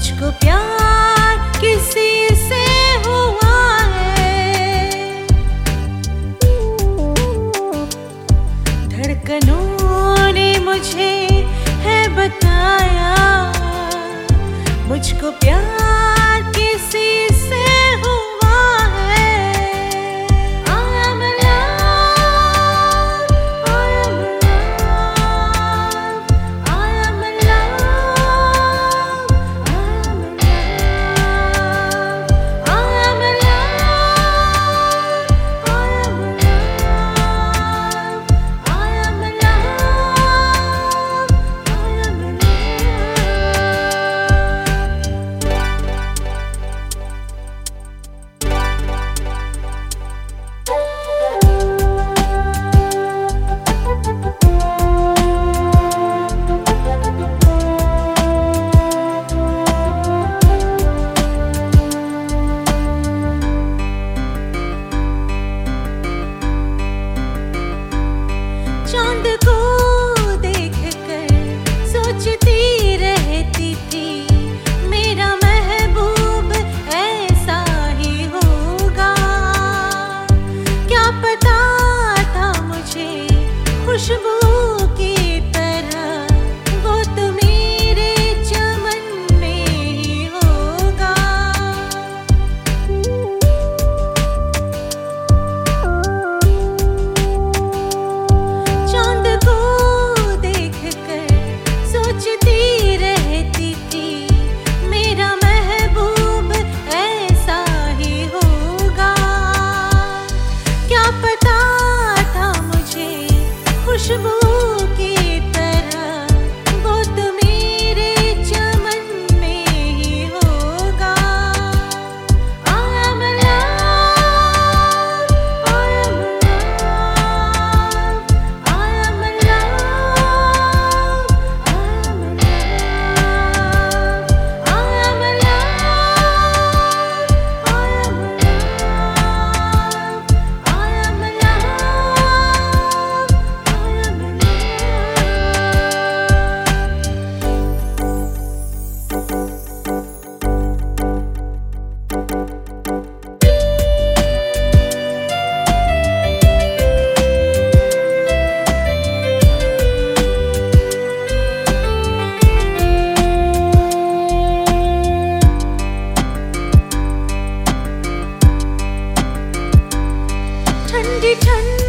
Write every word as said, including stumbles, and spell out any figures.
मुझको प्यार किसी से हुआ है, धड़कनों ने मुझे है बताया, मुझको प्यार किसी से हुआ है। I am in love, I am in love, I am in love, I am in love, I am in love, I am in love, I am in love, I am in love। चांद को देखकर सोचती रहती थी, मेरा महबूब ऐसा ही होगा। क्या पता था मुझे खुशबू की तरह वो तो मेरे चमन में ही होगा। चांद को देखकर सोचती रहती थी, मेरा महबूब ऐसा ही होगा। क्या पता था मुझे खुशबू की तरह वो तो मेरे चमन में ही होगा। I am in love, I am in love, I am in love, I am in love, I am in love, I am in love, I am in love, I am in love। ठंडी ठंडी